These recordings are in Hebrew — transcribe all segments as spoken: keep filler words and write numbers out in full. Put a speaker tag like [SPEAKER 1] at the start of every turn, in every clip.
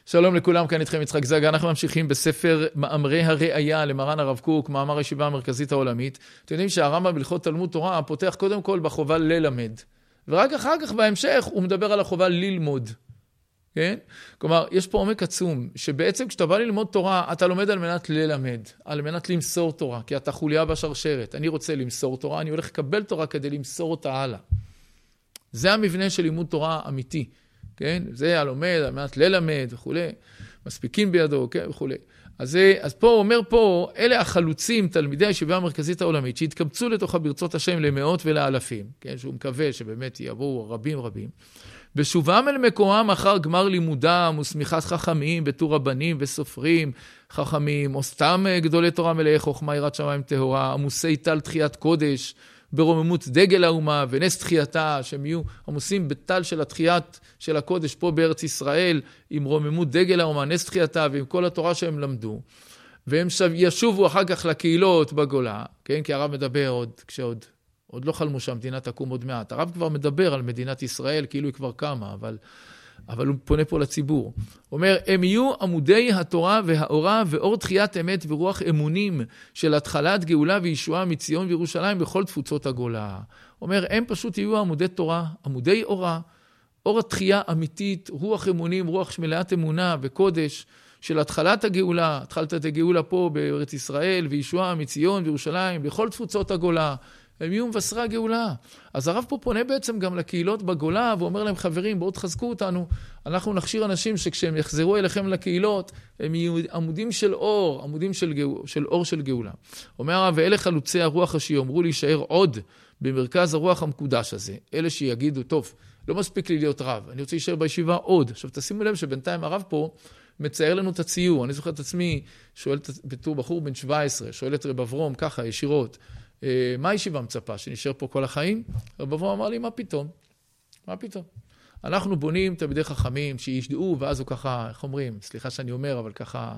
[SPEAKER 1] שלום לכולם, כאן איתכם יצחק זגה. אנחנו ממשיכים בספר מאמרי הראייה למרן הרב קוק, מאמר הישיבה המרכזית העולמית. אתם יודעים שהרמב"ם בהלכות תלמוד תורה פותח קודם כל בחובה ללמד, ורק אחר כך בהמשך הוא מדבר על החובה ללמוד. כן? כלומר, יש פה עומק עצום, שבעצם כשאתה בא ללמוד תורה, אתה לומד על מנת ללמד, על מנת למסור תורה, כי אתה חוליה בשרשרת. אני רוצה למסור תורה, אני הולך לקבל תורה כדי למסור אותה הלאה. זה המבנה של לימוד תורה אמיתי. כן? זה הלומד, על מנת ללמד וכו'. מספיקים בידו, כן? וכו'. אז, אז פה הוא אומר פה, אלה החלוצים, תלמידי הישיבה המרכזית העולמית, שהתקבצו לתוך ברצות השם למאות ולאלפים, כן? שהוא מקווה שבאמת יבואו רבים רבים. בשובם אל מקומם אחר גמר לימודם וסמיכת חכמים בתור רבנים וסופרים חכמים, או סתם גדולי תורה מלאי חוכמה יראת שמיים טהורה, עמוסי טל תחיית קודש, ברוממות דגל האומה ונס תחייתה, שהם יהיו עמוסים בטל של התחיית של הקודש פה בארץ ישראל, עם רוממות דגל האומה, נס תחייתה ועם כל התורה שהם למדו. והם ישובו אחר כך לקהילות בגולה, כן? כי הרב מדבר עוד, כשעוד עוד לא חלמו שהמדינה תקום עוד מעט. הרב כבר מדבר על מדינת ישראל, כאילו היא כבר קמה, אבל, אבל הוא פונה פה לציבור. הוא אומר, הם יהיו עמודי התורה והאורה ואור תחיית אמת ורוח אמונים של התחלת גאולה וישועה מציון וירושלים בכל תפוצות הגולה. הוא אומר, הם פשוט יהיו עמודי תורה, עמודי אורה, אור התחייה אמיתית, רוח אמונים, רוח מלאת אמונה וקודש של התחלת הגאולה, התחלת את הגאולה פה בארץ ישראל וישועה מציון וירושלים בכל תפוצות הגולה. הם יהיו מבשרי הגאולה. אז הרב פה פונה בעצם גם לקהילות בגולה, ואומר להם, חברים, בואו תחזקו אותנו. אנחנו נכשיר אנשים שכשהם יחזרו אליכם לקהילות, הם יהיו עמודים של אור, עמודים של, גאו, של אור של גאולה. אומר הרב, ואלה חלוצי הרוח שיאמרו להישאר עוד במרכז הרוח המקודש הזה. אלה שיגידו, טוב, לא מספיק לי להיות רב, אני רוצה להישאר בישיבה עוד. עכשיו תשימו לב שבינתיים הרב פה מצייר לנו את הציור. אני זוכר את עצמי, שואל בתור בחור בן שבע עשרה, שואל את רב אברום ככה, ישירות, מה הישיבה מצפה? שנשאר פה כל החיים? רב אברום אמר לי, מה פתאום? מה פתאום? אנחנו בונים תלמידי חכמים שישדעו, ואז הוא ככה, איך אומרים? סליחה שאני אומר, אבל ככה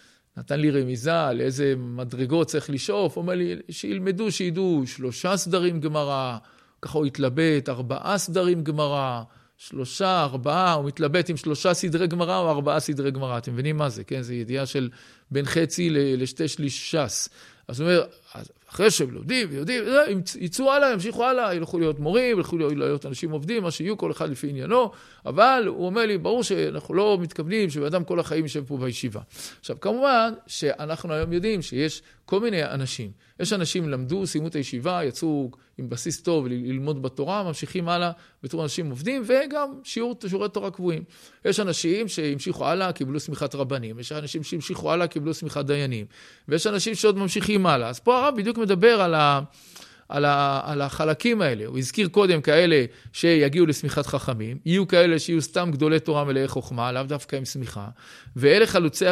[SPEAKER 1] נתן לי רמיזה לאיזה מדרגות צריך לשאוף. הוא אומר לי, שילמדו, שידעו שלושה סדרים גמרא, ככה הוא התלבט, ארבעה סדרים גמרא, שלושה, ארבעה, הוא מתלבט עם שלושה סדרי גמרא או ארבעה סדרי גמרא. אתם מבינים מה זה? כן? זה ידיעה של בין חצי לשתי שליש ש"ס. אז הוא אומר, אחרי שהם לומדים ויודעים, יצאו הלאה, ימשיכו הלאה, ילכו להיות מורים, ילכו להיות אנשים עובדים, מה שיהיו כל אחד לפי עניינו, אבל הוא אומר לי, ברור שאנחנו לא מתכוונים שבאדם כל החיים יישב פה בישיבה. עכשיו, כמובן שאנחנו היום יודעים שיש כל מיני אנשים. יש אנשים למדו, סיימו את הישיבה, יצאו עם בסיס טוב ללמוד בתורה, ממשיכים הלאה בתור אנשים עובדים, וגם שיעור, שיעורי תורה קבועים. יש אנשים שהמשיכו הלאה, קיבלו סמיכת רבנים. יש אנשים שהמשיכו הלאה, קיבלו סמיכת דיינים. ויש אנשים שעוד ממשיכים הלאה. אז פה הרב בדיוק מדבר על ה... על, ה, על החלקים האלה. הוא הזכיר קודם כאלה שיגיעו לסמיכת חכמים, יהיו כאלה שיהיו סתם גדולי תורה מלאי חוכמה, לאו דווקא עם סמיכה, ואלה חלוצי,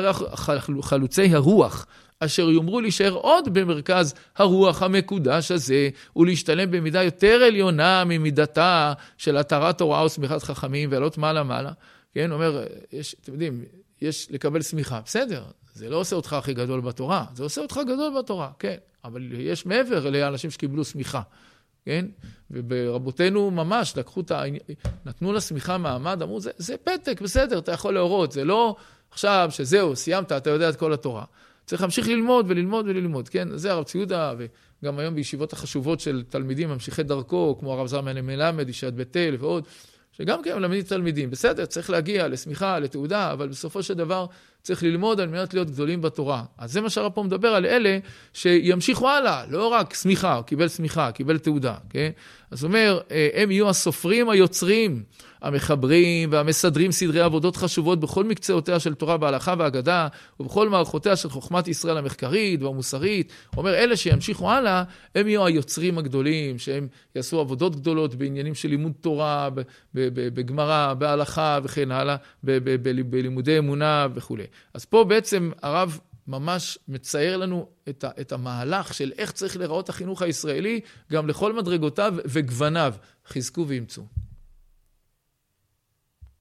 [SPEAKER 1] חלוצי הרוח, אשר יאמרו להישאר עוד במרכז הרוח המקודש הזה, ולהשתלם במידה יותר עליונה ממידתה של התרת הוראה וסמיכת חכמים, ועלות מעלה מעלה. כן, אומר, יש, אתם יודעים, יש לקבל סמיכה. בסדר, זה לא עושה אותך הכי גדול בתורה, זה עושה אותך גדול בתורה, כן. אבל יש מעבר לאנשים שקיבלו סמיכה, כן? וברבותינו ממש לקחו את ה... נתנו לה סמיכה מעמד, אמרו, זה, זה פתק, בסדר, אתה יכול להורות, זה לא עכשיו שזהו, סיימת, אתה יודע את כל התורה. צריך להמשיך ללמוד וללמוד וללמוד, כן? זה הרב ציודה, וגם היום בישיבות החשובות של תלמידים, ממשיכי דרכו, כמו הרב זלמן מלמד, ישעיית בית אל ועוד, שגם כן מלמדים תלמידים. בסדר, צריך להגיע לסמיכה, לתעודה, אבל בסופו של דבר צריך ללמוד על מנת להיות גדולים בתורה. אז זה מה שהרב פה מדבר על אלה שימשיכו הלאה, לא רק סמיכה, הוא קיבל סמיכה, קיבל תעודה, כן? אז הוא אומר, הם יהיו הסופרים היוצרים, המחברים והמסדרים סדרי עבודות חשובות בכל מקצועותיה של תורה בהלכה והאגדה, ובכל מערכותיה של חוכמת ישראל המחקרית והמוסרית. הוא אומר, אלה שימשיכו הלאה, הם יהיו היוצרים הגדולים, שהם יעשו עבודות גדולות בעניינים של לימוד תורה, בגמרא, בהלכה וכן הלאה, בלימודי אמונה וכו'. אז פה בעצם הרב ממש מצייר לנו את, ה, את המהלך של איך צריך לראות החינוך הישראלי, גם לכל מדרגותיו וגווניו. חזקו וימצאו.